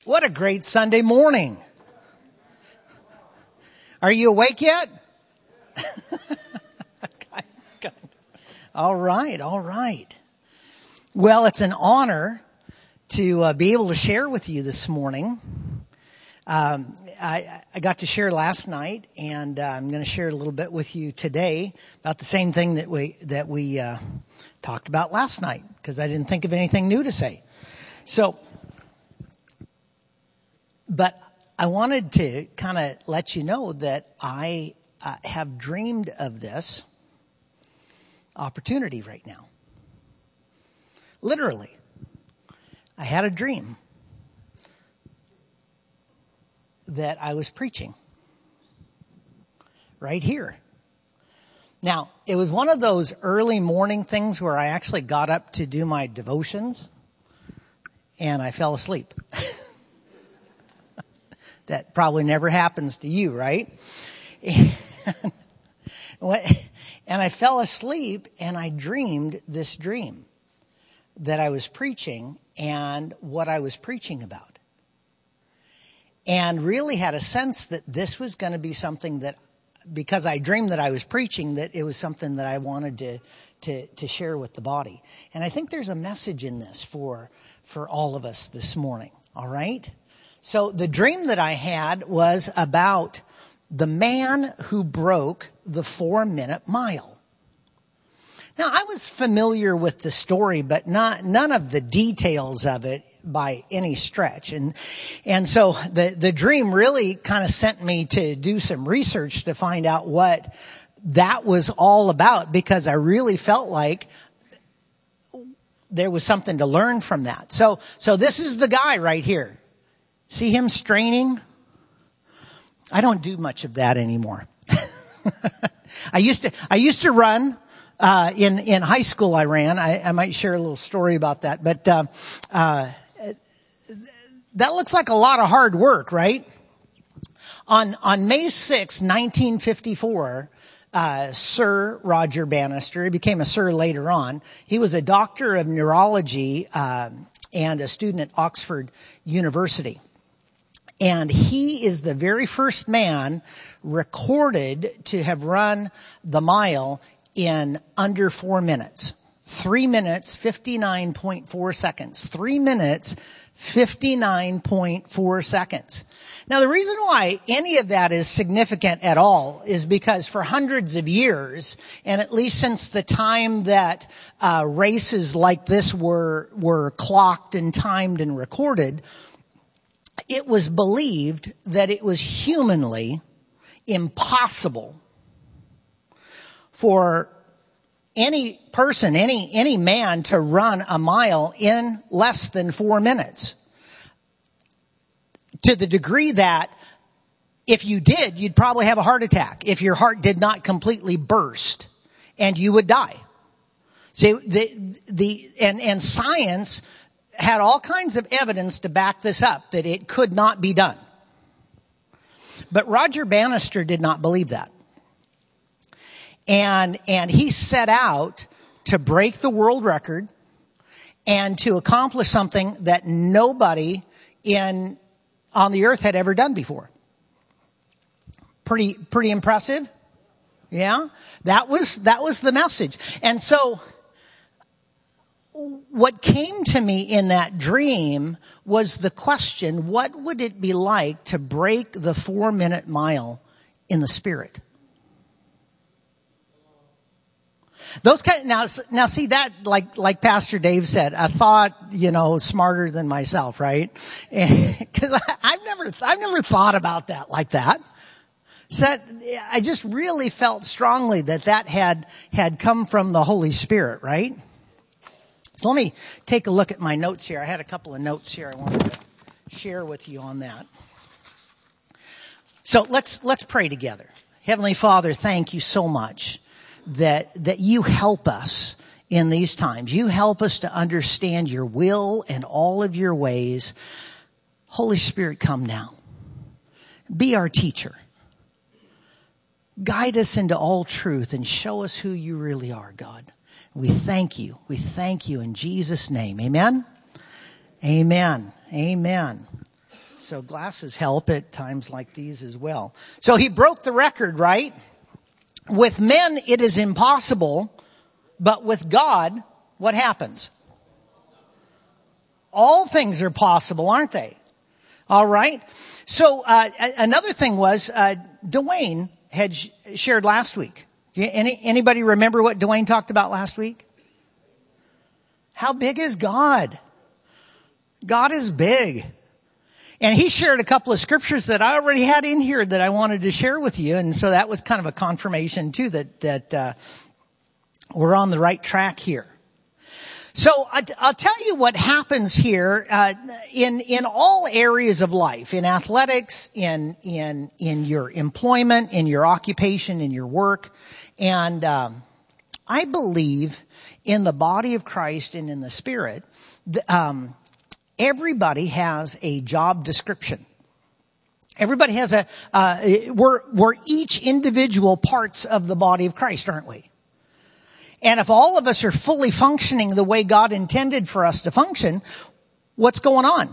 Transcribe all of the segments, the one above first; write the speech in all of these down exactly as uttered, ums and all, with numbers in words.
What a great Sunday morning. Are you awake yet? All right, all right. Well, it's an honor to uh, be able to share with you this morning. Um, I, I got to share last night, and uh, I'm going to share a little bit with you today about the same thing that we that we uh, talked about last night, because I didn't think of anything new to say. So, but I wanted to kind of let you know that I uh, have dreamed of this opportunity right now. Literally, I had a dream that I was preaching right here. Now, it was one of those early morning things where I actually got up to do my devotions and I fell asleep. That probably never happens to you, right? And I fell asleep and I dreamed this dream that I was preaching and what I was preaching about. And really had a sense that this was going to be something that, because I dreamed that I was preaching, that it was something that I wanted to, to, to share with the body. And I think there's a message in this for, for all of us this morning, all right? So the dream that I had was about the man who broke the four-minute mile. Now, I was familiar with the story, but not none of the details of it by any stretch. And and so the, the dream really kind of sent me to do some research to find out what that was all about, because I really felt like there was something to learn from that. So so this is the guy right here. See him straining? I don't do much of that anymore. I used to I used to run. Uh, in, in high school I ran. I, I might share a little story about that. But uh, uh, that looks like a lot of hard work, right? On on May sixth, nineteen fifty-four, uh, Sir Roger Bannister, he became a sir later on. He was a doctor of neurology uh, and a student at Oxford University. And he is the very first man recorded to have run the mile in under four minutes. Three minutes, fifty-nine point four seconds. Three minutes, fifty-nine point four seconds. Now, the reason why any of that is significant at all is because for hundreds of years, and at least since the time that uh, races like this were were clocked and timed and recorded, it was believed that it was humanly impossible for any person, any any man to run a mile in less than four minutes. To the degree that if you did, you'd probably have a heart attack if your heart did not completely burst, and you would die. See, the the and and science had all kinds of evidence to back this up, that it could not be done. But Roger Bannister did not believe that. And and he set out to break the world record and to accomplish something that nobody in on the earth had ever done before. Pretty pretty impressive. Yeah? That was that was the message. And so what came to me in that dream was the question, what would it be like to break the four-minute mile in the Spirit? Those kind of, now, now see that, like, like Pastor Dave said, a thought, you know, smarter than myself, right? Because I've never, I've never thought about that like that. So that, I just really felt strongly that that had, had come from the Holy Spirit, right? So let me take a look at my notes here. I had a couple of notes here I wanted to share with you on that. So let's, let's pray together. Heavenly Father, thank you so much that that you help us in these times. You help us to understand your will and all of your ways. Holy Spirit, come now. Be our teacher. Guide us into all truth and show us who you really are, God. We thank you. We thank you in Jesus' name. Amen? Amen. Amen. So glasses help at times like these as well. So he broke the record, right? With men, it is impossible, but with God, what happens? All things are possible, aren't they? All right. So uh, another thing was uh, Dwayne had sh- shared last week. Any, anybody remember what Dwayne talked about last week? How big is God? God is big. And he shared a couple of scriptures that I already had in here that I wanted to share with you. And so that was kind of a confirmation too that, that, uh, we're on the right track here. So I, I'll tell you what happens here, uh, in, in all areas of life, in athletics, in, in, in your employment, in your occupation, in your work. And, um, I believe in the body of Christ and in the Spirit, um, everybody has a job description. Everybody has a, uh, we're, we're each individual parts of the body of Christ, aren't we? And if all of us are fully functioning the way God intended for us to function, what's going on?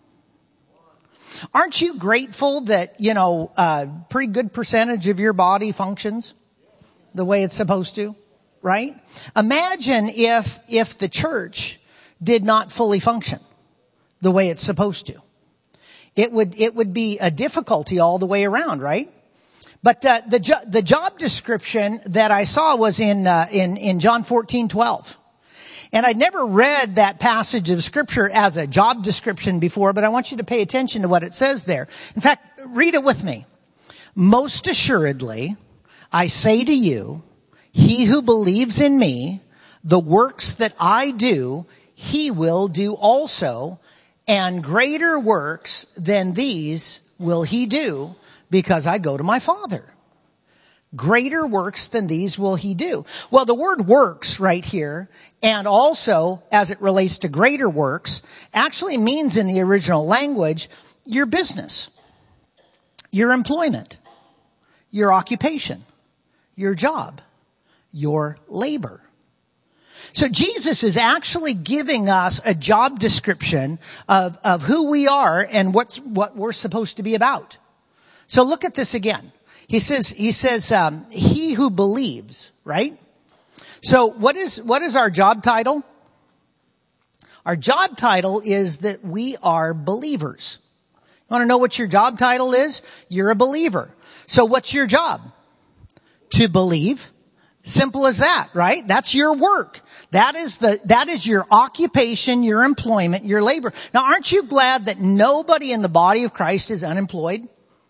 Aren't you grateful that, you know, a pretty good percentage of your body functions the way it's supposed to, right? Imagine if, if the church did not fully function the way it's supposed to. It would, it would be a difficulty all the way around, right? But, uh, the jo- the job description that I saw was in, uh, in, in John fourteen twelve. And I'd never read that passage of scripture as a job description before, but I want you to pay attention to what it says there. In fact, read it with me. Most assuredly, I say to you, he who believes in me, the works that I do, he will do also, and greater works than these will he do, because I go to my Father. Greater works than these will he do. Well, the word works right here, and also as it relates to greater works, actually means in the original language, your business, your employment, your occupation, your job, your labor. So Jesus is actually giving us a job description of, of who we are and what's, what we're supposed to be about. So look at this again. He says, he says, um, he who believes, right? So what is, what is our job title? Our job title is that we are believers. You want to know what your job title is? You're a believer. So what's your job? To believe. Simple as that, right? That's your work. That is the, that is your occupation, your employment, your labor. Now, aren't you glad that nobody in the body of Christ is unemployed?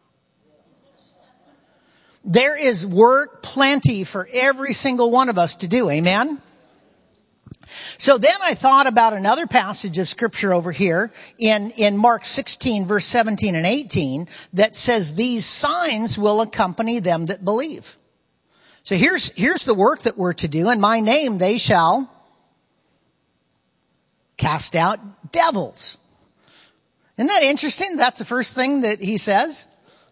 There is work plenty for every single one of us to do. Amen? So then I thought about another passage of scripture over here in, in Mark sixteen, verse seventeen and eighteen, that says these signs will accompany them that believe. So here's, here's the work that we're to do. In my name they shall cast out devils. Isn't that interesting? That's the first thing that he says.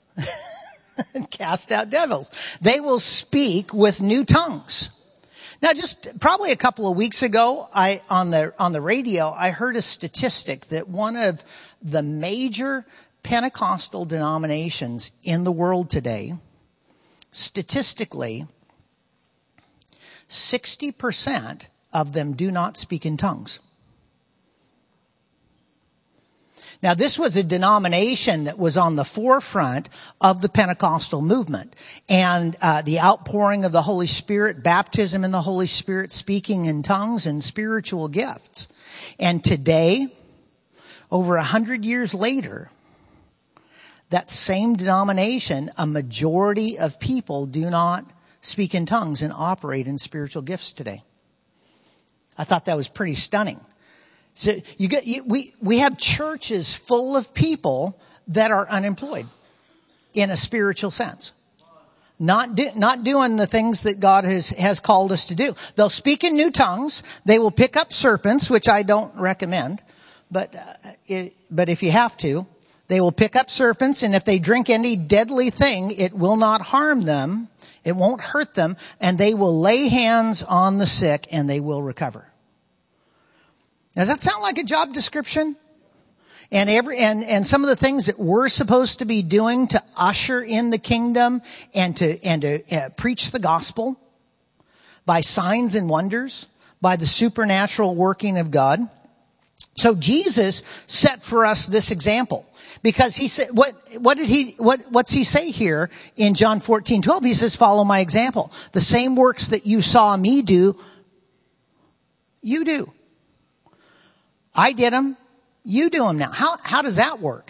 Cast out devils. They will speak with new tongues. Now, just probably a couple of weeks ago, I, on the, on the radio, I heard a statistic that one of the major Pentecostal denominations in the world today, statistically, sixty percent of them do not speak in tongues. Now, this was a denomination that was on the forefront of the Pentecostal movement, and uh, the outpouring of the Holy Spirit, baptism in the Holy Spirit, speaking in tongues, and spiritual gifts. And today, over a hundred years later, that same denomination, a majority of people do not speak in tongues and operate in spiritual gifts today. I thought that was pretty stunning. So you get, you, we, we have churches full of people that are unemployed in a spiritual sense. Not do, not doing the things that God has, has called us to do. They'll speak in new tongues. They will pick up serpents, which I don't recommend. But, uh, it, but if you have to, they will pick up serpents. And if they drink any deadly thing, it will not harm them. It won't hurt them. And they will lay hands on the sick and they will recover. Does that sound like a job description? And every and, and some of the things that we're supposed to be doing to usher in the kingdom and to and to uh, preach the gospel by signs and wonders, by the supernatural working of God. So Jesus set for us this example, because he said, what what did he what what's he say here in John fourteen twelve? He says, "Follow my example. The same works that you saw me do, you do. I did them. You do them now." How, how does that work?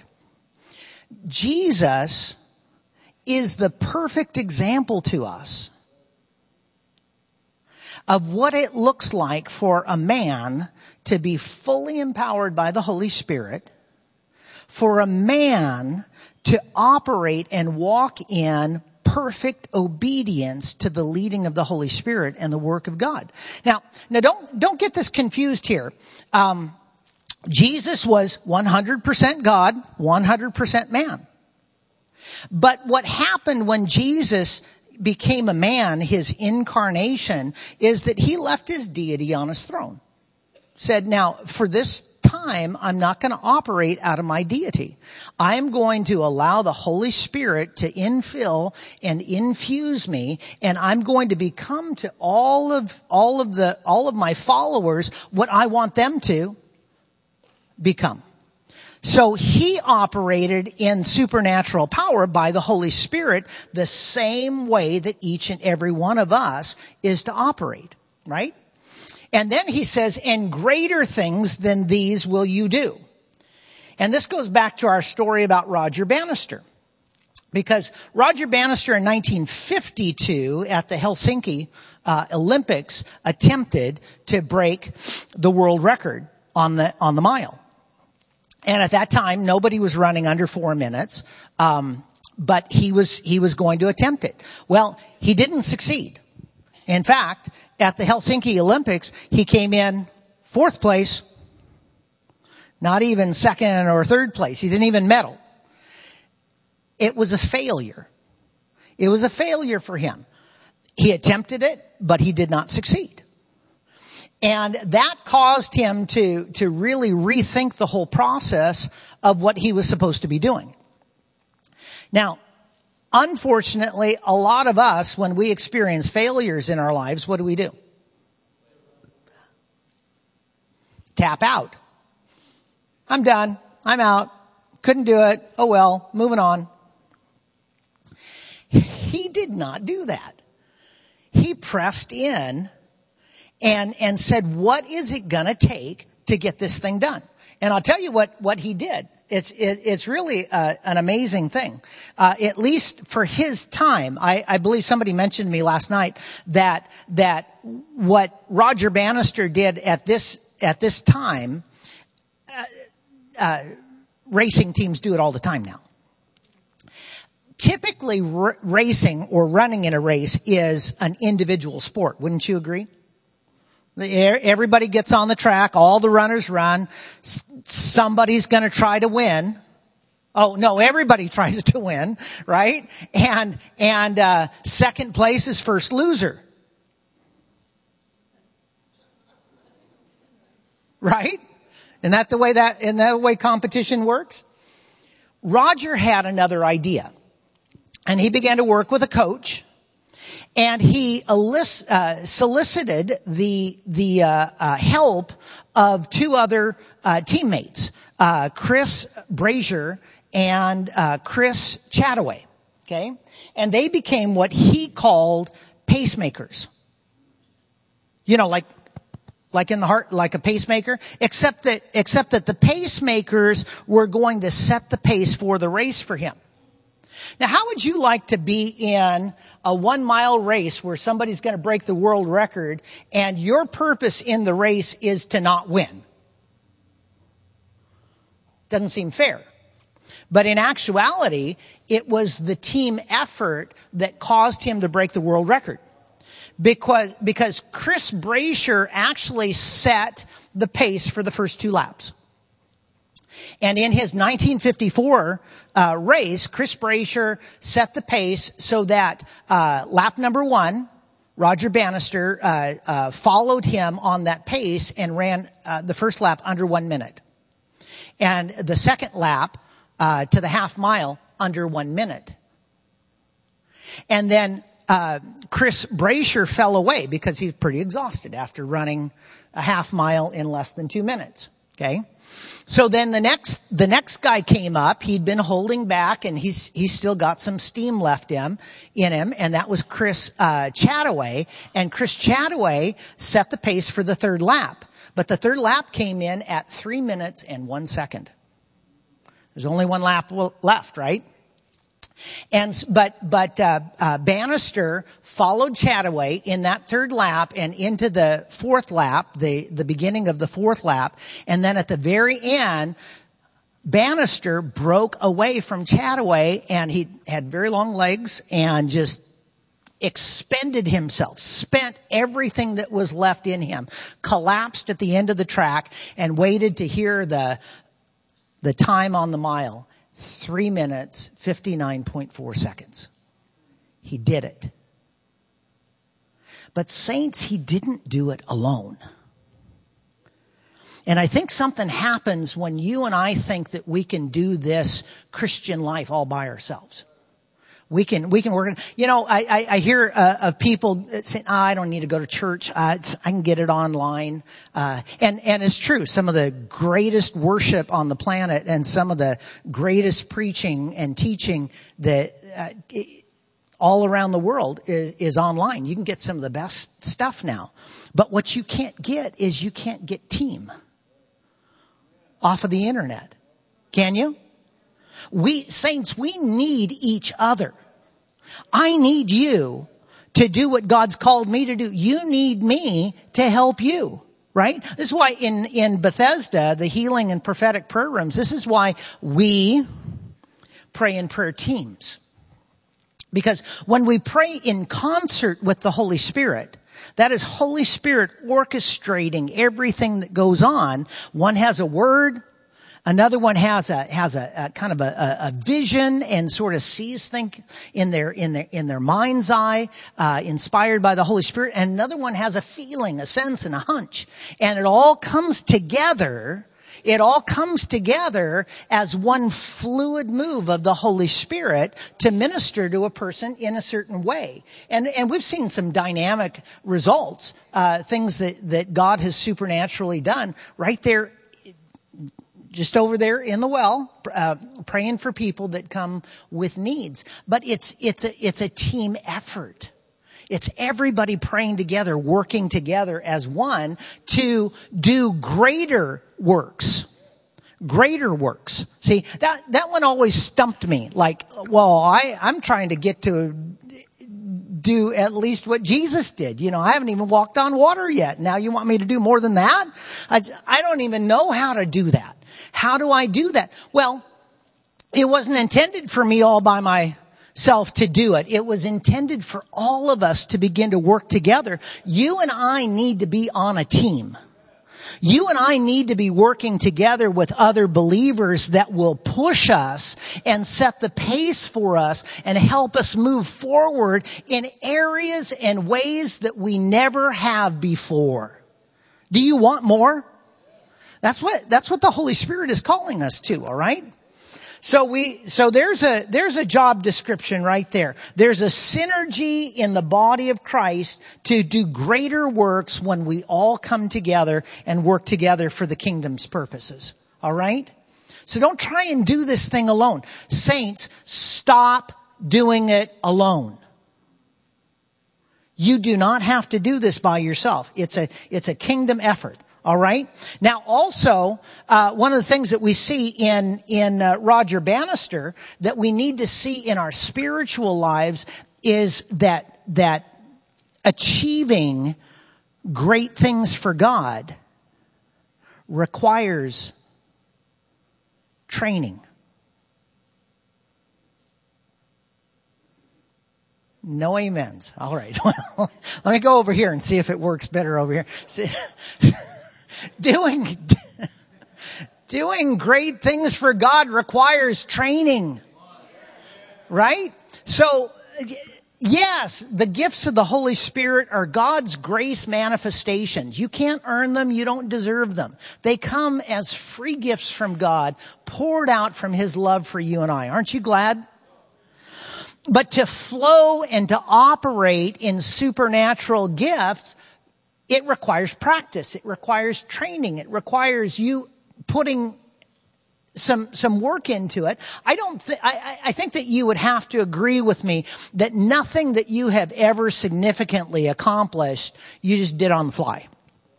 Jesus is the perfect example to us of what it looks like for a man to be fully empowered by the Holy Spirit, for a man to operate and walk in perfect obedience to the leading of the Holy Spirit and the work of God. Now, now don't, don't get this confused here. Um, Jesus was one hundred percent God, one hundred percent man. But what happened when Jesus became a man, his incarnation, is that he left his deity on his throne. Said, now, for this time, I'm not going to operate out of my deity. I'm going to allow the Holy Spirit to infill and infuse me, and I'm going to become to all of, all of the, all of my followers what I want them to become. So he operated in supernatural power by the Holy Spirit the same way that each and every one of us is to operate, right? And then he says, "And greater things than these will you do." And this goes back to our story about Roger Bannister. Because Roger Bannister in nineteen fifty-two at the Helsinki uh, Olympics attempted to break the world record on the on the mile. And at that time, nobody was running under four minutes, um, but he was he was going to attempt it. Well, he didn't succeed. In fact, at the Helsinki Olympics, he came in fourth place, not even second or third place. He didn't even medal. It was a failure. It was a failure for him. He attempted it, but he did not succeed. And that caused him to, to really rethink the whole process of what he was supposed to be doing. Now, unfortunately, a lot of us, when we experience failures in our lives, what do we do? Tap out. I'm done. I'm out. Couldn't do it. Oh well, moving on. He did not do that. He pressed in and, and said, what is it going to take to get this thing done? And I'll tell you what, what he did. It's, it, it's really uh, an amazing thing. Uh, at least for his time, I, I believe somebody mentioned to me last night that, that what Roger Bannister did at this, at this time, uh, uh, racing teams do it all the time now. Typically, r- racing or running in a race is an individual sport. Wouldn't you agree? Everybody gets on the track. All the runners run. Somebody's going to try to win. Oh, no, everybody tries to win, right? And, and, uh, second place is first loser. Right? Isn't that the way that, isn't that the way competition works? Roger had another idea. And he began to work with a coach. And he elicit, uh, solicited the the uh, uh, help of two other uh, teammates, uh, Chris Brazier and uh, Chris Chataway. Okay, and they became what he called pacemakers. You know, like like in the heart, like a pacemaker, except that except that the pacemakers were going to set the pace for the race for him. Now, how would you like to be in a one-mile race where somebody's going to break the world record and your purpose in the race is to not win? Doesn't seem fair. But in actuality, it was the team effort that caused him to break the world record. Because, because Chris Brazier actually set the pace for the first two laps. And in his nineteen fifty-four uh, race, Chris Brazier set the pace so that uh, lap number one, Roger Bannister uh, uh, followed him on that pace and ran uh, the first lap under one minute. And the second lap uh, to the half mile under one minute. And then uh, Chris Brasher fell away because he's pretty exhausted after running a half mile in less than two minutes. Okay. So then the next, the next guy came up. He'd been holding back and he's, he's still got some steam left him, in him. And that was Chris, uh, Chataway. And Chris Chataway set the pace for the third lap. But the third lap came in at three minutes and one second. There's only one lap left, right? And, but, but, uh, uh, Bannister followed Chataway in that third lap and into the fourth lap, the, the beginning of the fourth lap. And then at the very end, Bannister broke away from Chataway and he had very long legs and just expended himself, spent everything that was left in him, collapsed at the end of the track and waited to hear the, the time on the mile. Three minutes, fifty-nine point four seconds. He did it. But saints, he didn't do it alone. And I think something happens when you and I think that we can do this Christian life all by ourselves. We can, we can work it. You know, I, I, I hear uh, of people saying, oh, I don't need to go to church. Uh, it's, I can get it online. Uh, and, and it's true. Some of the greatest worship on the planet and some of the greatest preaching and teaching that, uh, it, all around the world is, is online. You can get some of the best stuff now. But what you can't get is you can't get team off of the internet. Can you? We, saints, we need each other. I need you to do what God's called me to do. You need me to help you, right? This is why in, in Bethesda, the healing and prophetic prayer rooms, this is why we pray in prayer teams. Because when we pray in concert with the Holy Spirit, that is Holy Spirit orchestrating everything that goes on. One has a word. Another one has a, has a, a kind of a, a vision and sort of sees things in their, in their, in their mind's eye, uh, inspired by the Holy Spirit. And another one has a feeling, a sense, and a hunch. And it all comes together. It all comes together as one fluid move of the Holy Spirit to minister to a person in a certain way. And, and we've seen some dynamic results, uh, things that, that God has supernaturally done right there, just over there in the well, uh, praying for people that come with needs. But it's, it's a, it's a team effort. It's everybody praying together, working together as one to do greater works. Greater works. See, that, that one always stumped me. Like, well, I, I'm trying to get to do at least what Jesus did. You know, I haven't even walked on water yet. Now you want me to do more than that? I, I don't even know how to do that. How do I do that? Well, it wasn't intended for me all by myself to do it. It was intended for all of us to begin to work together. You and I need to be on a team. You and I need to be working together with other believers that will push us and set the pace for us and help us move forward in areas and ways that we never have before. Do you want more? That's what, that's what the Holy Spirit is calling us to, all right? So we, so there's a, there's a job description right there. There's a synergy in the body of Christ to do greater works when we all come together and work together for the kingdom's purposes, all right? So don't try and do this thing alone. Saints, stop doing it alone. You do not have to do this by yourself. It's a, it's a kingdom effort. All right. Now, also, uh, one of the things that we see in in uh, Roger Bannister that we need to see in our spiritual lives is that that achieving great things for God requires training. No amens. All right. Well, let me go over here and see if it works better over here. See, doing, doing great things for God requires training. Right? So, Yes, the gifts of the Holy Spirit are God's grace manifestations. You can't earn them. You don't deserve them. They come as free gifts from God, poured out from His love for you and I. Aren't you glad? But to flow and to operate in supernatural gifts, it requires practice. It requires training. It requires you putting some some work into it. I don't th- I, I think that you would have to agree with me that nothing that you have ever significantly accomplished, you just did on the fly.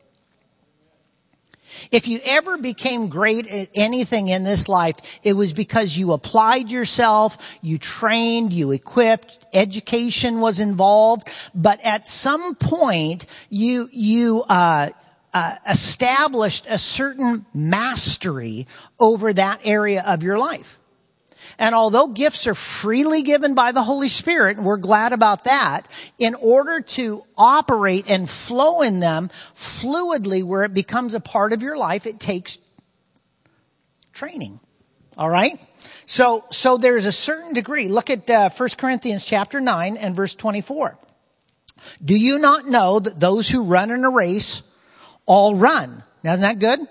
If you ever became great at anything in this life, it was because you applied yourself, you trained, you equipped, education was involved, but at some point you you uh Uh, established a certain mastery over that area of your life. And although gifts are freely given by the Holy Spirit, and we're glad about that, in order to operate and flow in them fluidly where it becomes a part of your life, it takes training. All right? So, so there's a certain degree. Look at uh, First Corinthians chapter nine and verse twenty-four. Do you not know that those who run in a race all run? Now, isn't that good?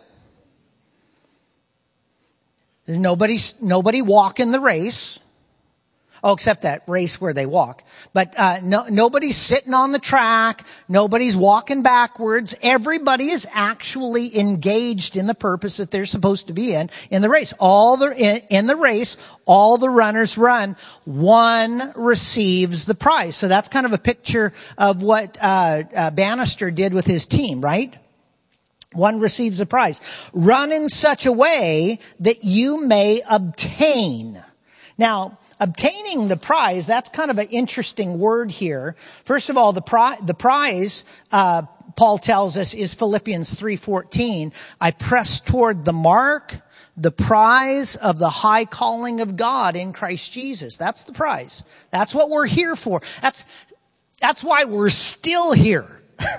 There's nobody, nobody walking the race. Oh, except that race where they walk. But uh, no, nobody's sitting on the track. Nobody's walking backwards. Everybody is actually engaged in the purpose that they're supposed to be in, in the race. All the, in, in the race, all the runners run. One receives the prize. So that's kind of a picture of what uh, uh, Bannister did with his team, right? One receives the prize. Run in such a way that you may obtain. Now, obtaining the prize, that's kind of an interesting word here. First of all, the, pri- the prize, uh, Paul tells us, is Philippians three fourteen. I press toward the mark, the prize of the high calling of God in Christ Jesus. That's the prize. That's what we're here for. That's, that's why we're still here.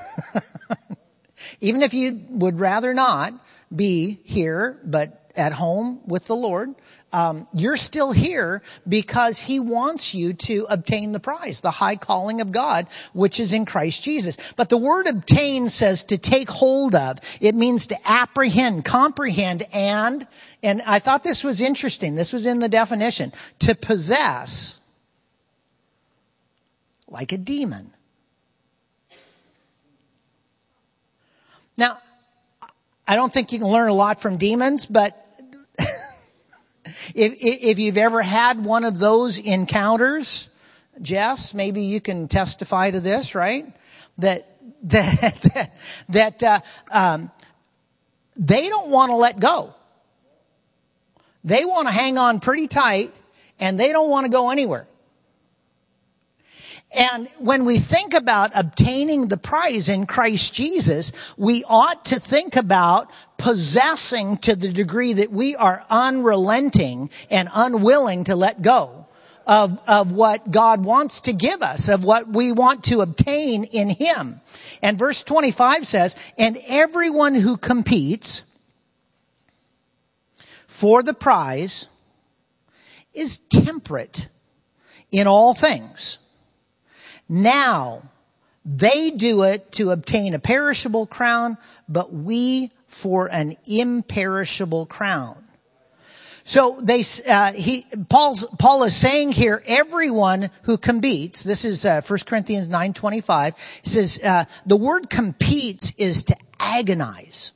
Even if you would rather not be here, but at home with the Lord, um, you're still here because He wants you to obtain the prize, the high calling of God, which is in Christ Jesus. But the word obtain says to take hold of. It means to apprehend, comprehend, and, and I thought this was interesting. This was in the definition. To possess like a demon. Now, I don't think you can learn a lot from demons, but if, if you've ever had one of those encounters, Jess, maybe you can testify to this, right? That that that, that uh, um, they don't want to let go. They want to hang on pretty tight, and they don't want to go anywhere. And when we think about obtaining the prize in Christ Jesus, we ought to think about possessing to the degree that we are unrelenting and unwilling to let go of, of what God wants to give us, of what we want to obtain in Him. And verse twenty-five says, and everyone who competes for the prize is temperate in all things. Now, they do it to obtain a perishable crown, but we for an imperishable crown. So they, uh, he, Paul's, Paul is saying here, everyone who competes, this is uh, First Corinthians nine twenty-five, he says, uh, the word competes is to agonize.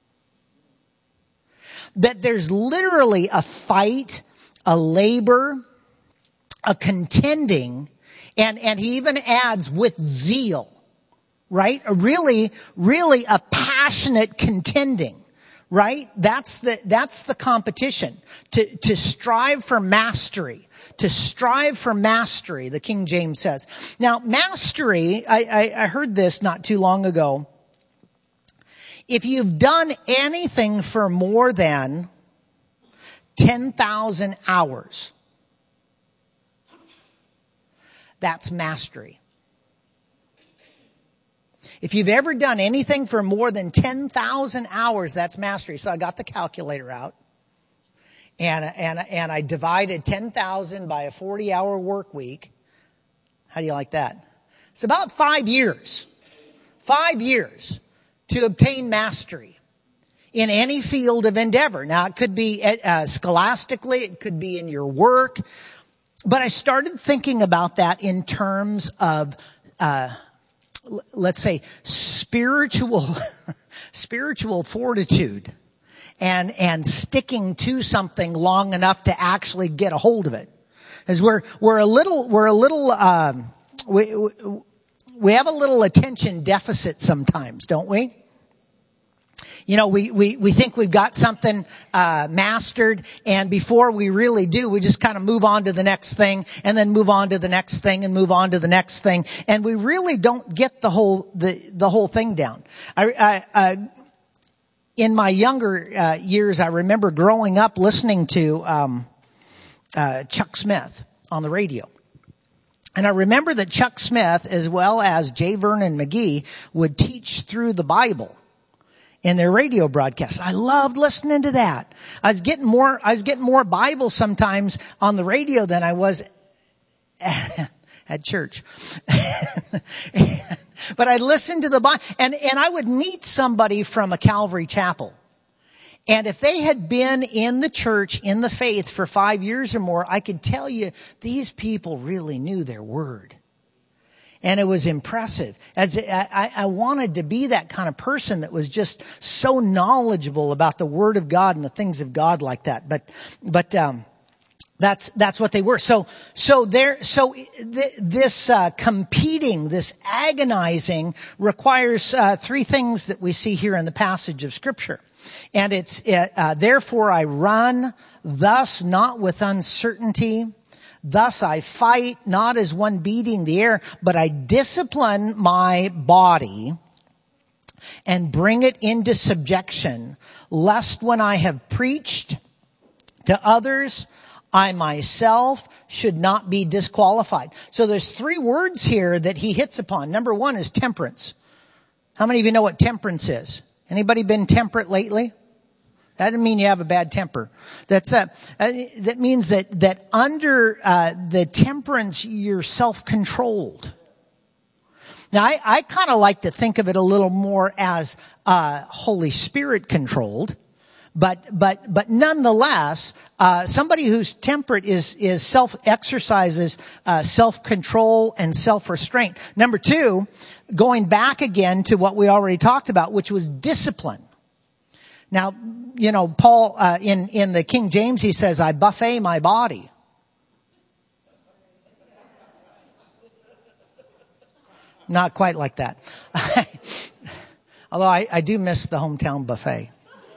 That there's literally a fight, a labor, a contending. And, and he even adds with zeal, right? A really, really a passionate contending, right? That's the, that's the competition. To, to strive for mastery. To strive for mastery, the King James says. Now, mastery, I, I, I heard this not too long ago. If you've done anything for more than ten thousand hours, that's mastery. If you've ever done anything for more than ten thousand hours, that's mastery. So I got the calculator out. And, and, and I divided ten thousand by a forty-hour work week. How do you like that? It's about five years. Five years to obtain mastery in any field of endeavor. Now, it could be uh, scholastically, it could be in your work. But I started thinking about that in terms of, uh, let's say, spiritual, spiritual fortitude and, and sticking to something long enough to actually get a hold of it. As we're, we're a little, we're a little, um, we, we have a little attention deficit sometimes, don't we? You know, we, we, we think we've got something, uh, mastered, and before we really do, we just kind of move on to the next thing, and then move on to the next thing, and move on to the next thing, and we really don't get the whole, the, the whole thing down. I, I, uh, in my younger, uh, years, I remember growing up listening to, um, uh, Chuck Smith on the radio. And I remember that Chuck Smith, as well as J. Vernon McGee, would teach through the Bible in their radio broadcasts. I loved listening to that. I was getting more, I was getting more Bible sometimes on the radio than I was at church. But I listened to the Bible, and, and I would meet somebody from a Calvary chapel. And if they had been in the church, in the faith for five years or more, I could tell you these people really knew their word. And it was impressive. As I, I wanted to be that kind of person that was just so knowledgeable about the word of God and the things of God like that. But, but, um, that's, that's what they were. So, so there, so th- this, uh, competing, this agonizing requires, uh, three things that we see here in the passage of Scripture. And it's, uh, therefore I run, thus not with uncertainty. Thus I fight, not as one beating the air, but I discipline my body and bring it into subjection, lest when I have preached to others, I myself should not be disqualified. So there's three words here that he hits upon. Number one is temperance. How many of you know what temperance is? Anybody been temperate lately? That doesn't mean you have a bad temper. That's uh, uh that means that that under uh the temperance you're self-controlled. Now I, I kind of like to think of it a little more as uh Holy Spirit controlled, but but but nonetheless, uh somebody who's temperate is is self exercises uh self-control and self-restraint. Number two, going back again to what we already talked about, which was discipline. Now, you know, Paul, uh, in, in the King James, he says, I buffet my body. Not quite like that. Although I, I do miss the hometown buffet.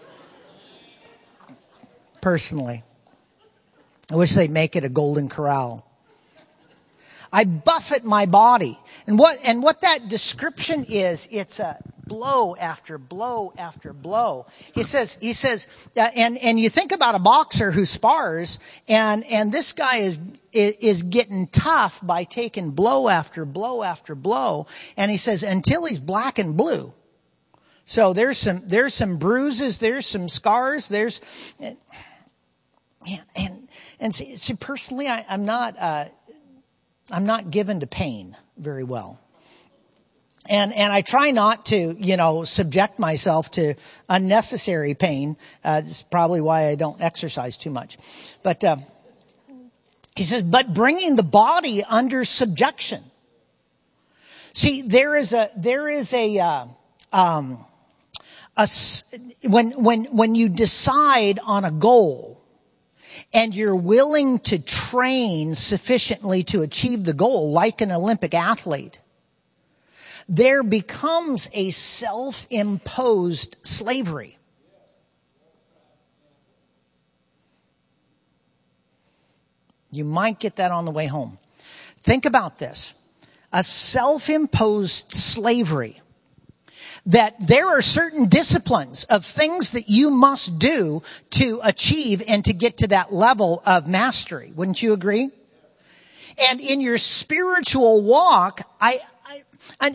Personally. I wish they'd make it a Golden Corral. I buffet my body. And what, and what that description is, it's a blow after blow after blow. He says, he says, uh, and, and you think about a boxer who spars, and, and this guy is, is getting tough by taking blow after blow after blow. And he says, until he's black and blue. So there's some, there's some bruises, there's some scars, there's, and, and, and see, see personally, I, I'm not, uh, I'm not given to pain very well. And, and I try not to, you know, subject myself to unnecessary pain. Uh, this is probably why I don't exercise too much. But, uh, he says, but bringing the body under subjection. See, there is a, there is a, uh, um, a, when, when, when you decide on a goal, and you're willing to train sufficiently to achieve the goal, like an Olympic athlete, there becomes a self-imposed slavery. You might get that on the way home. Think about this. A self-imposed slavery. That there are certain disciplines of things that you must do to achieve and to get to that level of mastery. Wouldn't you agree? And in your spiritual walk, I, I,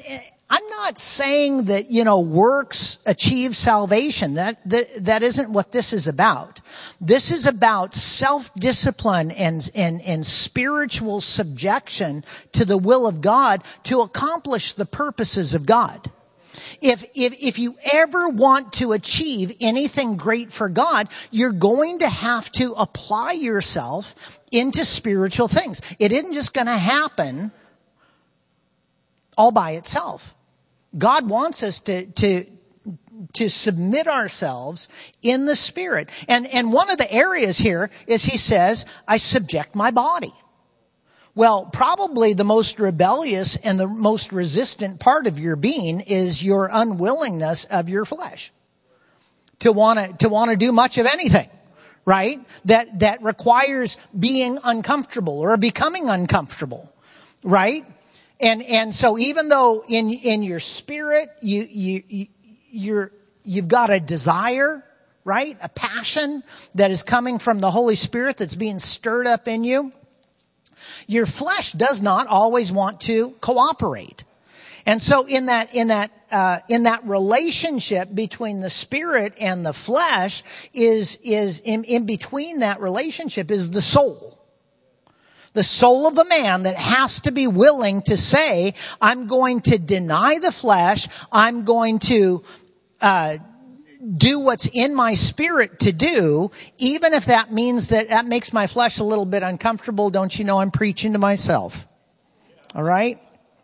I'm not saying that, you know, works achieve salvation. That, that, that isn't what this is about. This is about self-discipline and, and, and spiritual subjection to the will of God to accomplish the purposes of God. If, if, if you ever want to achieve anything great for God, you're going to have to apply yourself into spiritual things. It isn't just going to happen all by itself. God wants us to, to, to submit ourselves in the Spirit. And, and one of the areas here is he says, I subject my body. Well, probably the most rebellious and the most resistant part of your being is your unwillingness of your flesh to want to, to want to do much of anything, right? That, that requires being uncomfortable or becoming uncomfortable, right? And, and so even though in, in your spirit, you, you, you, you're, you've got a desire, right? A passion that is coming from the Holy Spirit that's being stirred up in you. Your flesh does not always want to cooperate. And so in that, in that, uh, in that relationship between the spirit and the flesh is, is in, in between that relationship is the soul. The soul of a man that has to be willing to say, I'm going to deny the flesh. I'm going to, uh, do what's in my spirit to do, even if that means that that makes my flesh a little bit uncomfortable. Don't you know I'm preaching to myself? All right?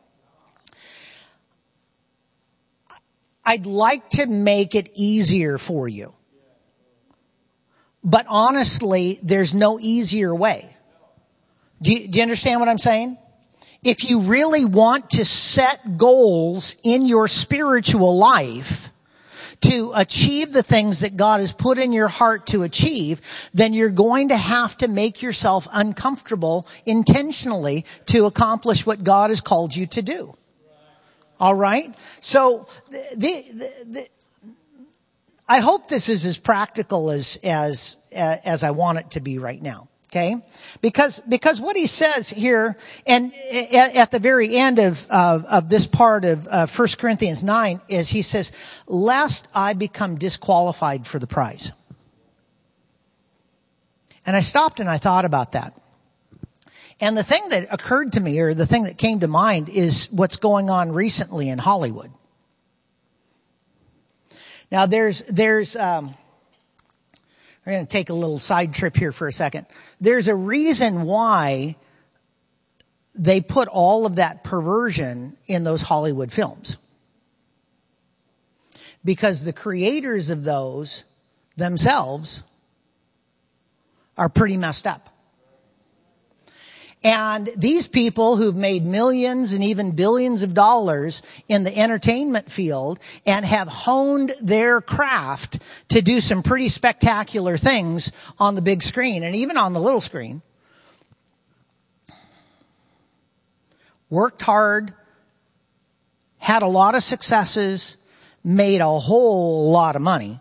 I'd like to make it easier for you. But honestly, there's no easier way. Do you, do you understand what I'm saying? If you really want to set goals in your spiritual life to achieve the things that God has put in your heart to achieve, then you're going to have to make yourself uncomfortable intentionally to accomplish what God has called you to do. All right? So the, the, the, I hope this is as practical as, as, as I want it to be right now. Okay? Because, because what he says here, and at, at the very end of, of, of this part of uh, First Corinthians nine, is he says, lest I become disqualified for the prize. And I stopped and I thought about that. And the thing that occurred to me, or the thing that came to mind, is what's going on recently in Hollywood. Now there's, there's, um, we're going to take a little side trip here for a second. There's a reason why they put all of that perversion in those Hollywood films. Because the creators of those themselves are pretty messed up. And these people who've made millions and even billions of dollars in the entertainment field and have honed their craft to do some pretty spectacular things on the big screen and even on the little screen, worked hard, had a lot of successes, made a whole lot of money.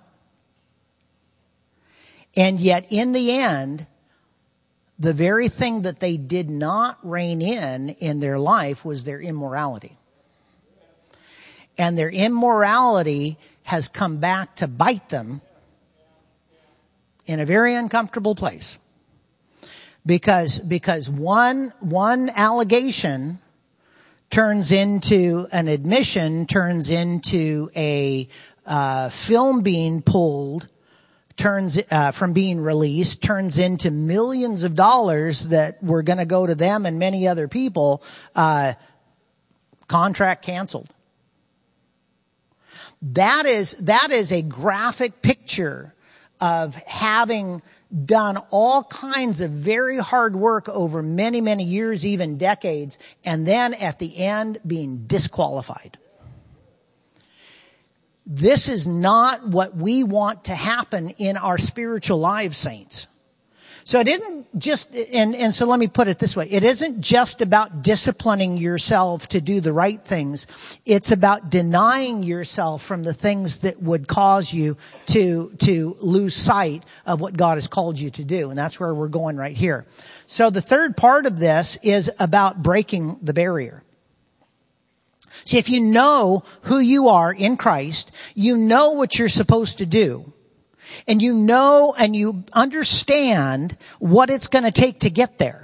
And yet in the end, the very thing that they did not rein in in their life was their immorality. And their immorality has come back to bite them in a very uncomfortable place. Because, because one, one allegation turns into an admission, turns into a uh, film being pulled, turns uh, from being released, turns into millions of dollars that were going to go to them and many other people, uh, contract canceled. That is, that is a graphic picture of having done all kinds of very hard work over many, many years, even decades, and then at the end being disqualified. This is not what we want to happen in our spiritual lives, saints. So it isn't just, and, and so let me put it this way. It isn't just about disciplining yourself to do the right things. It's about denying yourself from the things that would cause you to, to lose sight of what God has called you to do. And that's where we're going right here. So the third part of this is about breaking the barrier. See, if you know who you are in Christ, you know what you're supposed to do, and you know and you understand what it's going to take to get there.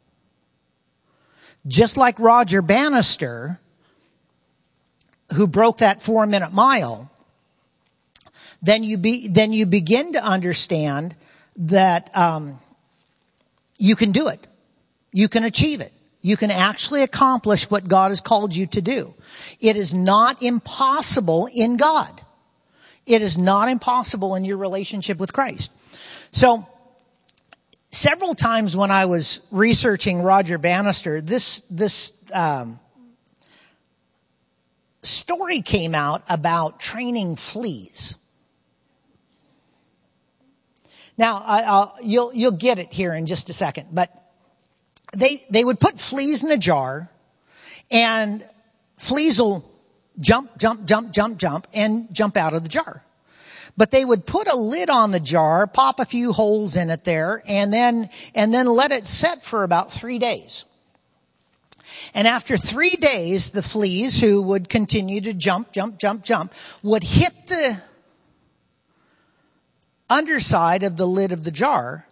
Just like Roger Bannister, who broke that four-minute mile, then you be then you begin to understand that um, you can do it, you can achieve it. You can actually accomplish what God has called you to do. It is not impossible in God. It is not impossible in your relationship with Christ. So, several times when I was researching Roger Bannister, this this um, story came out about training fleas. Now, I, I'll, you'll you'll get it here in just a second, but They they would put fleas in a jar, and fleas will jump, jump, jump, jump, jump, and jump out of the jar. But they would put a lid on the jar, pop a few holes in it there, and then and then let it set for about three days. And after three days, the fleas, who would continue to jump, jump, jump, jump, would hit the underside of the lid of the jar.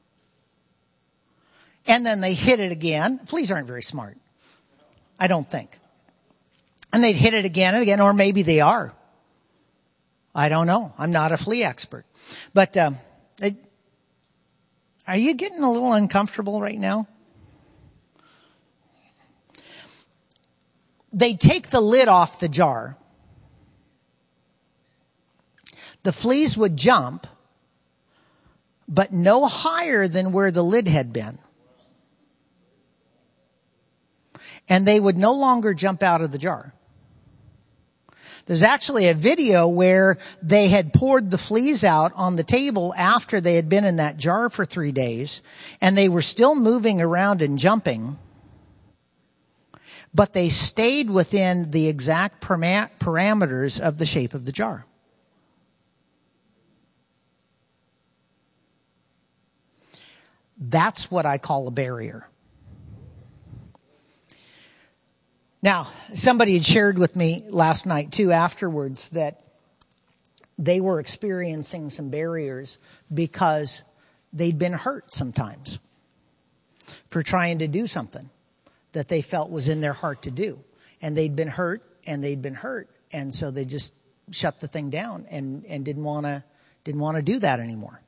And then they hit it again. Fleas aren't very smart, I don't think. And they'd hit it again and again, or maybe they are. I don't know. I'm not a flea expert. But um, it, are you getting a little uncomfortable right now? They'd take the lid off the jar. The fleas would jump, but no higher than where the lid had been. And they would no longer jump out of the jar. There's actually a video where they had poured the fleas out on the table after they had been in that jar for three days, and they were still moving around and jumping, but they stayed within the exact parameters of the shape of the jar. That's what I call a barrier. Now, somebody had shared with me last night, too, afterwards, that they were experiencing some barriers because they'd been hurt sometimes for trying to do something that they felt was in their heart to do. And they'd been hurt, and they'd been hurt, and so they just shut the thing down and, and didn't want to didn't want to do that anymore.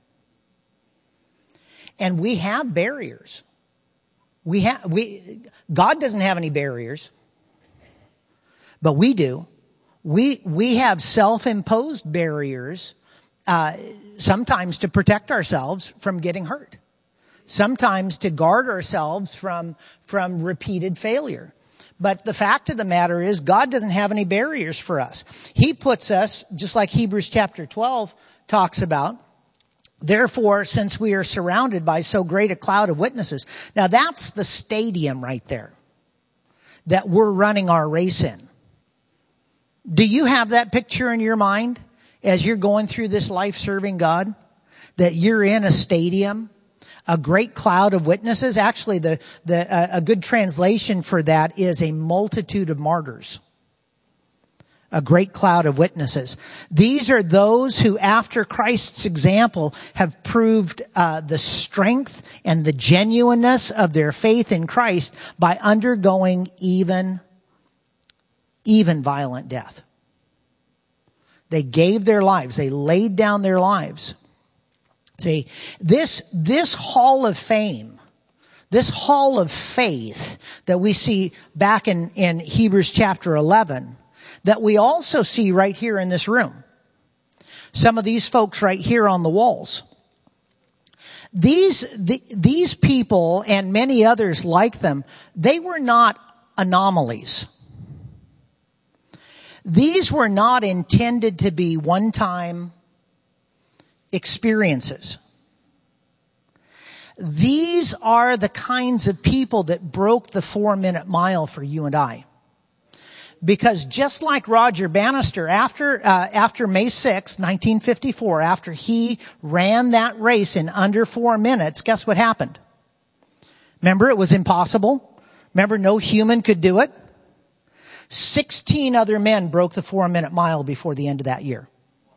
And we have barriers. We have we God doesn't have any barriers. But we do. We we have self-imposed barriers, uh, sometimes to protect ourselves from getting hurt, sometimes to guard ourselves from from repeated failure. But the fact of the matter is, God doesn't have any barriers for us. He puts us, just like Hebrews chapter twelve talks about, therefore, since we are surrounded by so great a cloud of witnesses. Now, that's the stadium right there that we're running our race in. Do you have that picture in your mind as you're going through this life serving God? That you're in a stadium, a great cloud of witnesses? Actually, the, the uh, a good translation for that is a multitude of martyrs. A great cloud of witnesses. These are those who, after Christ's example, have proved uh, the strength and the genuineness of their faith in Christ by undergoing even even violent death. They gave their lives. They laid down their lives. See, this, this hall of fame, this hall of faith that we see back in, in Hebrews chapter eleven, that we also see right here in this room. Some of these folks right here on the walls. These, the, these people and many others like them, they were not anomalies. These were not intended to be one-time experiences. These are the kinds of people that broke the four-minute mile for you and I. Because just like Roger Bannister, after uh, after May sixth, nineteen fifty-four, after he ran that race in under four minutes, guess what happened? Remember, it was impossible. Remember, no human could do it. sixteen other men broke the four-minute mile before the end of that year.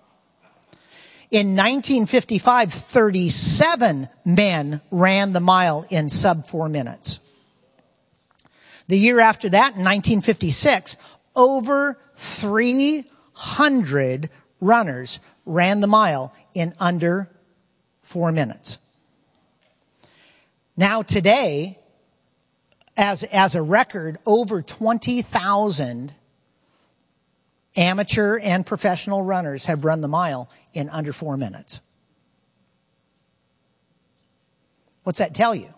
In nineteen fifty-five, thirty-seven men ran the mile in sub four minutes. The year after that, in nineteen fifty-six, over three hundred runners ran the mile in under four minutes. Now today, as, as a record, over twenty thousand amateur and professional runners have run the mile in under four minutes. What's that tell you?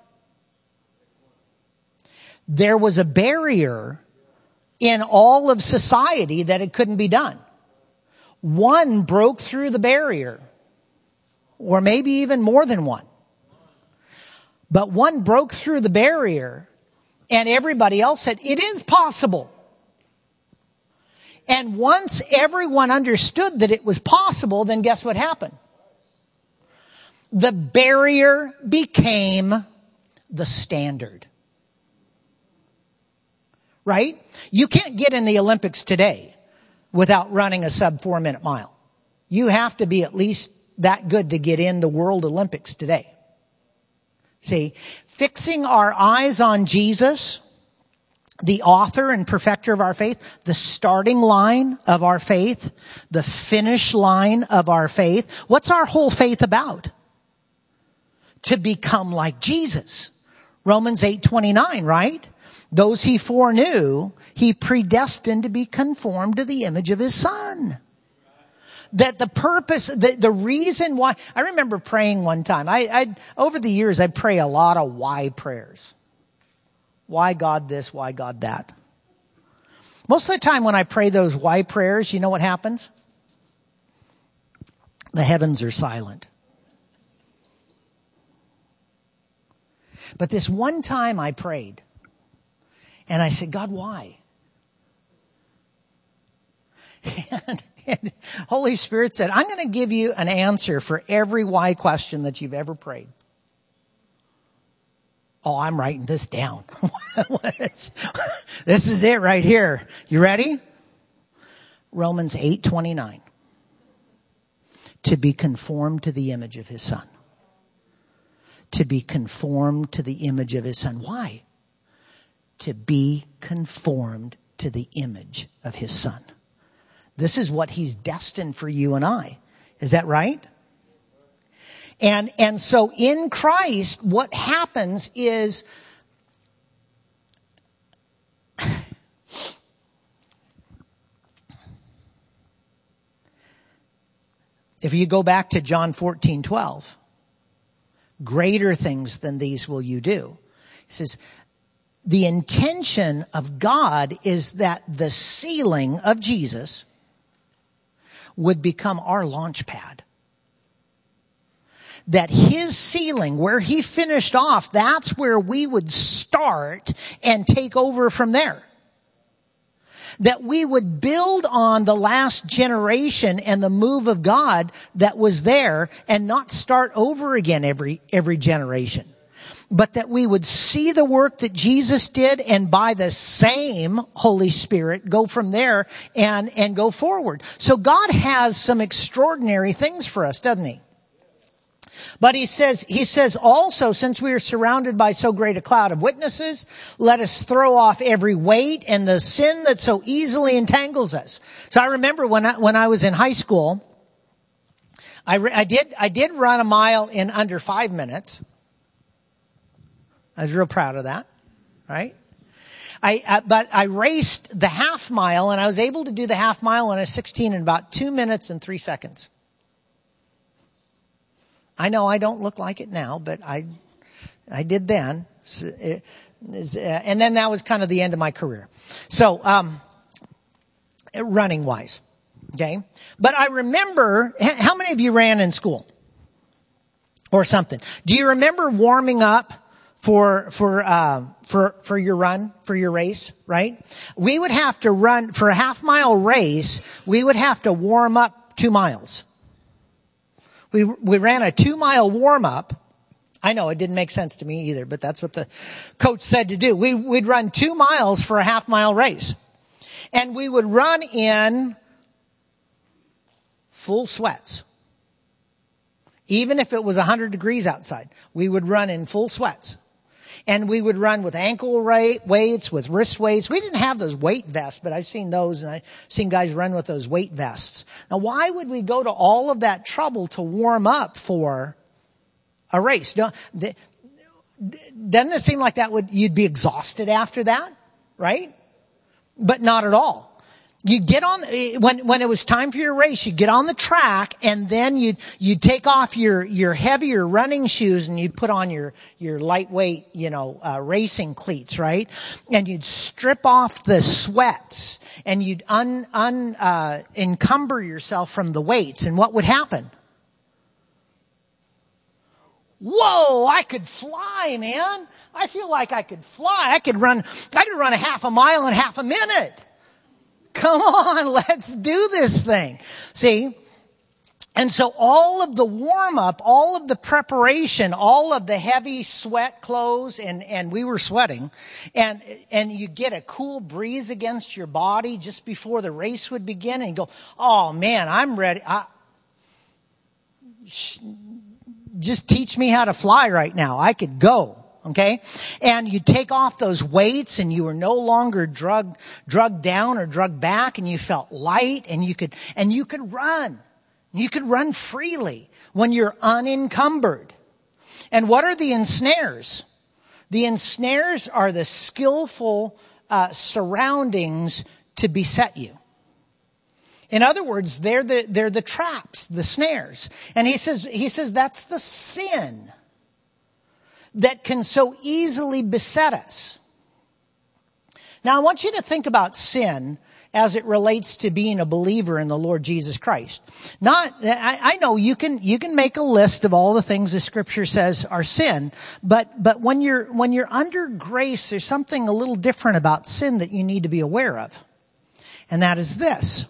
There was a barrier in all of society that it couldn't be done. One broke through the barrier, or maybe even more than one. But one broke through the barrier, and everybody else said, it is possible. And once everyone understood that it was possible, then guess what happened? The barrier became the standard. Right? You can't get in the Olympics today without running a sub four minute mile. You have to be at least that good to get in the World Olympics today. See, fixing our eyes on Jesus, the author and perfecter of our faith, the starting line of our faith, the finish line of our faith. What's our whole faith about? To become like Jesus. Romans eight twenty-nine, right? Those he foreknew, he predestined to be conformed to the image of his Son. That the purpose, the, the reason why, I remember praying one time. I, I, over the years, I pray a lot of why prayers. Why God this, why God that. Most of the time when I pray those why prayers, you know what happens? The heavens are silent. But this one time I prayed, and I said, God, why? And, and Holy Spirit said, I'm going to give you an answer for every why question that you've ever prayed. Oh, I'm writing this down. This is it right here. You ready? Romans eight twenty-nine. To be conformed to the image of his Son. To be conformed to the image of his Son. Why? To be conformed to the image of his Son. This is what he's destined for you and I. Is that right? And, and so in Christ, what happens is if you go back to John fourteen twelve, greater things than these will you do. He says, the intention of God is that the sealing of Jesus would become our launch pad. That his sealing, where he finished off, that's where we would start and take over from there. That we would build on the last generation and the move of God that was there and not start over again every, every generation. But that we would see the work that Jesus did and by the same Holy Spirit go from there and, and go forward. So God has some extraordinary things for us, doesn't he? But he says, he says also, since we are surrounded by so great a cloud of witnesses, let us throw off every weight and the sin that so easily entangles us. So I remember when I, when I was in high school, I, re, I did, I did run a mile in under five minutes. I was real proud of that, right? I, uh, but I raced the half mile, and I was able to do the half mile when I was sixteen in about two minutes and three seconds. I know I don't look like it now, but I, I did then. So it, uh, and then that was kind of the end of my career. So, um, running wise, okay? But I remember, how many of you ran in school or something? Do you remember warming up for, for, uh, for, for your run, for your race, right? We would have to run, for a half mile race, we would have to warm up two miles. We, we ran a two mile warm up. I know it didn't make sense to me either, but that's what the coach said to do. We, we'd run two miles for a half mile race. And we would run in full sweats. Even if it was one hundred degrees outside, we would run in full sweats. And we would run with ankle weights, with wrist weights. We didn't have those weight vests, but I've seen those, and I've seen guys run with those weight vests. Now, why would we go to all of that trouble to warm up for a race? Don't, doesn't it seem like that would you'd be exhausted after that, right? But not at all. You get on, when, when it was time for your race, you get on the track, and then you'd, you'd take off your, your heavier running shoes, and you'd put on your, your lightweight, you know, uh, racing cleats, right? And you'd strip off the sweats, and you'd un, un, uh, encumber yourself from the weights. And what would happen? Whoa, I could fly, man. I feel like I could fly. I could run, I could run a half a mile in half a minute. Come on, let's do this thing. See? And so all of the warm up, all of the preparation, all of the heavy sweat clothes, and, and we were sweating, and, and you get a cool breeze against your body just before the race would begin, and you go, oh man, I'm ready. I, sh- just teach me how to fly right now. I could go. Okay? And you take off those weights, and you were no longer drugged, drugged down or drugged back, and you felt light, and you could, and you could run. You could run freely when you're unencumbered. And what are the ensnares? The ensnares are the skillful uh, surroundings to beset you. In other words, they're the, they're the traps, the snares. And he says, he says that's the sin that can so easily beset us. Now, I want you to think about sin as it relates to being a believer in the Lord Jesus Christ. Not, I, I know you can, you can make a list of all the things the Scripture says are sin, but, but when you're, when you're under grace, there's something a little different about sin that you need to be aware of. And that is this.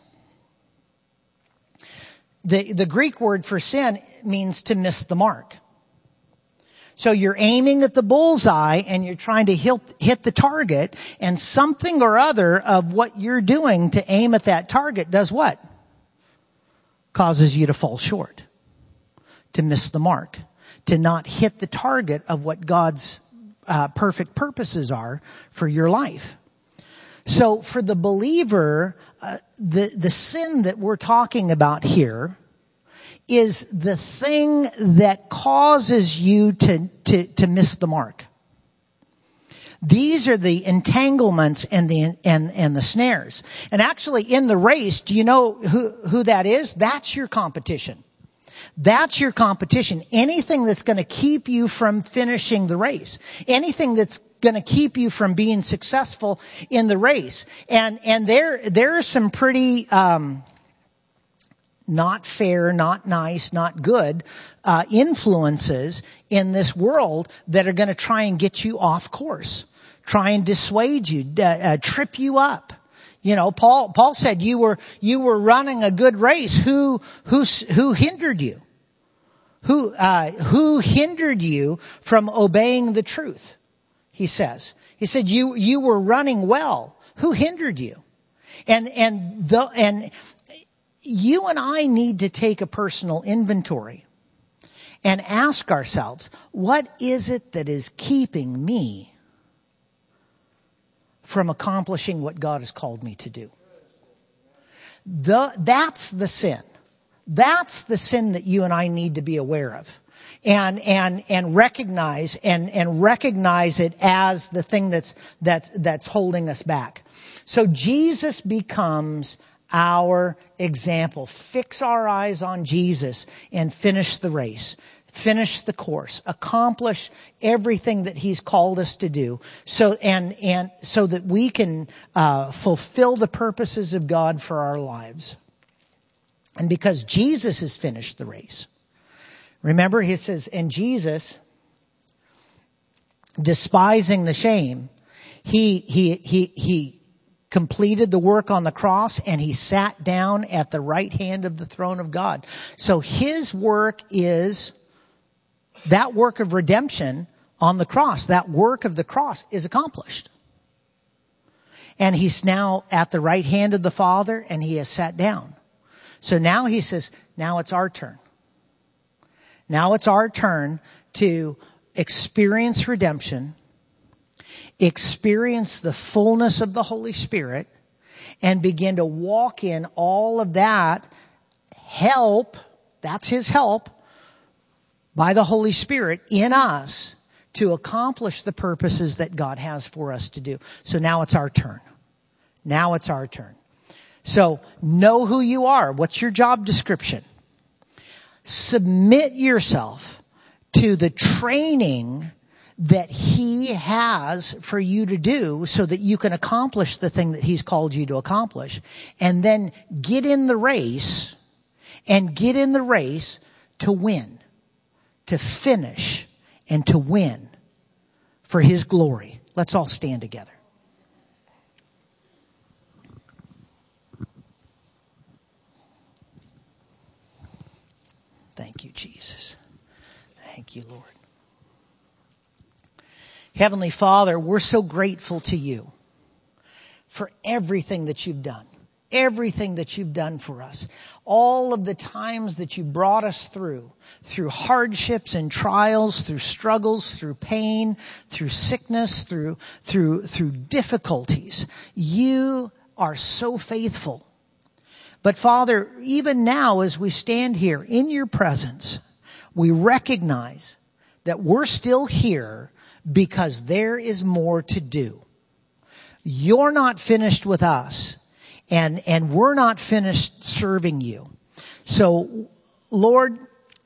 The, the Greek word for sin means to miss the mark. So you're aiming at the bullseye, and you're trying to hit, hit the target, and something or other of what you're doing to aim at that target does what? Causes you to fall short, to miss the mark, to not hit the target of what God's uh, perfect purposes are for your life. So for the believer, uh, the, the sin that we're talking about here is the thing that causes you to, to, to miss the mark. These are the entanglements and the, and, and the snares. And actually in the race, do you know who, who that is? That's your competition. That's your competition. Anything that's going to keep you from finishing the race. Anything that's going to keep you from being successful in the race. And, and there, there are some pretty, um, not fair, not nice, not good uh, influences in this world that are going to try and get you off course, try and dissuade you, uh, uh, trip you up. You know, Paul Paul said you were you were running a good race. Who who who hindered you? Who uh, who hindered you from obeying the truth? He says. He said you you were running well. Who hindered you? And and the and. You and I need to take a personal inventory and ask ourselves, what is it that is keeping me from accomplishing what God has called me to do? The, that's the sin. That's the sin that you and I need to be aware of. And, and, and recognize, and, and recognize it as the thing that's, that's, that's holding us back. So Jesus becomes our example. Fix our eyes on Jesus and finish the race. Finish the course. Accomplish everything that He's called us to do. So, and, and so that we can, uh, fulfill the purposes of God for our lives. And because Jesus has finished the race. Remember, He says, and Jesus, despising the shame, He, he, he, he, completed the work on the cross, and He sat down at the right hand of the throne of God. So His work is, that work of redemption on the cross, that work of the cross is accomplished. And he's now at the right hand of the Father, and he has sat down. So now he says, now it's our turn. Now it's our turn to experience redemption, experience the fullness of the Holy Spirit, and begin to walk in all of that help, that's his help, by the Holy Spirit in us to accomplish the purposes that God has for us to do. So now it's our turn. Now it's our turn. So know who you are. What's your job description? Submit yourself to the training that he has for you to do so that you can accomplish the thing that he's called you to accomplish. And then get in the race and get in the race to win, to finish and to win for his glory. Let's all stand together. Thank you, Jesus. Thank you, Lord. Heavenly Father, we're so grateful to you for everything that you've done, everything that you've done for us, all of the times that you brought us through, through hardships and trials, through struggles, through pain, through sickness, through, through, through difficulties. You are so faithful. But Father, even now as we stand here in your presence, we recognize that we're still here because there is more to do. You're not finished with us, and, and we're not finished serving you. So, Lord,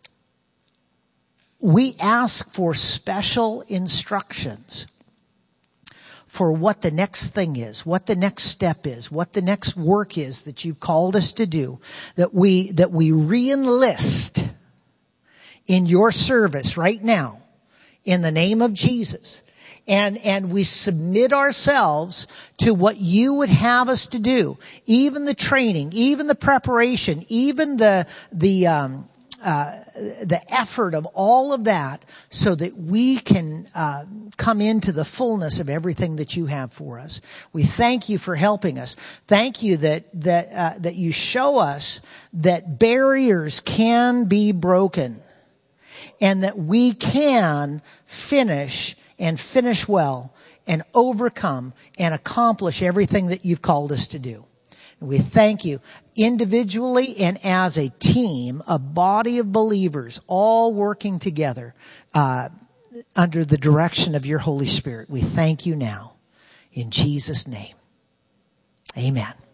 we ask for special instructions for what the next thing is, what the next step is, what the next work is that you've called us to do, that we, that we re-enlist in your service right now in the name of Jesus. And, and we submit ourselves to what you would have us to do. Even the training, even the preparation, even the, the, um, uh, the effort of all of that so that we can, uh, come into the fullness of everything that you have for us. We thank you for helping us. Thank you that, that, uh, that you show us that barriers can be broken and that we can finish and finish well and overcome and accomplish everything that you've called us to do. And we thank you individually and as a team, a body of believers all working together uh, under the direction of your Holy Spirit. We thank you now in Jesus' name. Amen.